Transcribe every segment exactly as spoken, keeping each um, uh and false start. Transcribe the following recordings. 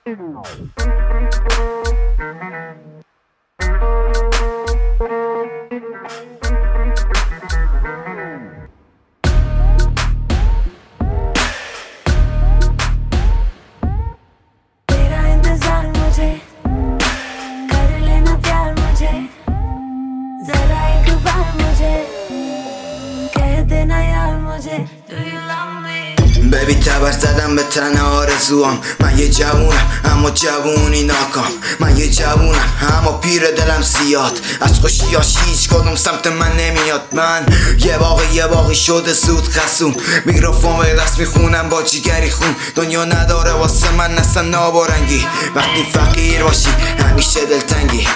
ببی تبر زدم به تن آرزوام. من یه جوونم اما جوونی ناکام. من یه جوونم اما پیر دلم زیاد. از خوشیاش هیچ کدوم سمت من نمیاد. من یه باقی یه باقی شده زود خسوم. میکروفون به دست میخونم با جیگری خون. دنیا نداره واسه من اصلا نابارنگی. وقتی فقیر باشی همیشه دلتنگی.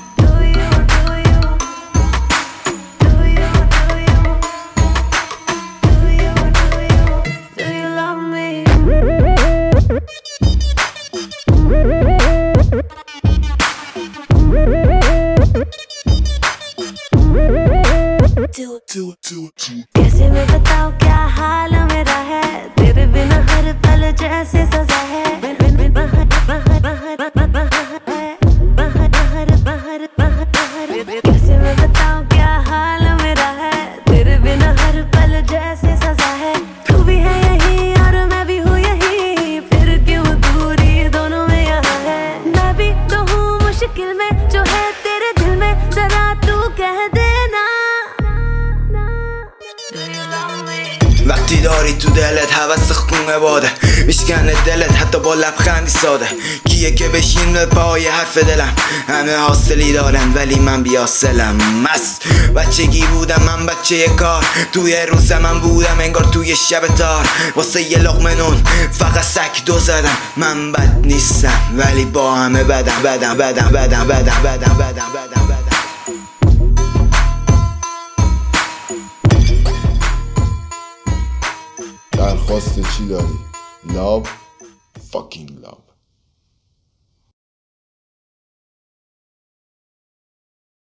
कैसे मैं बताऊं क्या हाल मेरा है, तेरे बिना हर पल जैसे सजा है। बाहर बाहर बाहर बाहर बाहर बाहर बाहर कैसे मैं बताऊं क्या हाल मेरा है, तेरे बिना हर पल जैसे सजा है। तू भी है यही और मैं भी हूँ यही, फिर क्यों दूरी दोनों में यहाँ है। मैं भी तो हूँ मुश्किल में जो है तेरे दिल में, जरा तू कह देना। وقتی داری تو دلت حوث خونه باده میشکنه دلت حتی با لبخندی ساده. کیه که بشین به پای حرف دلم. همه حاصلی دارن ولی من بیاصلم. مست بچگی بودم من بچه کار، توی روز من بودم انگار توی شب تار. واسه یه لقمه نون فقط سک دو زدم. من بد نیستم ولی با همه بدم بدم بدم بدم بدم بدم بدم بدم بدم. درخواست چی داری؟ love fucking love.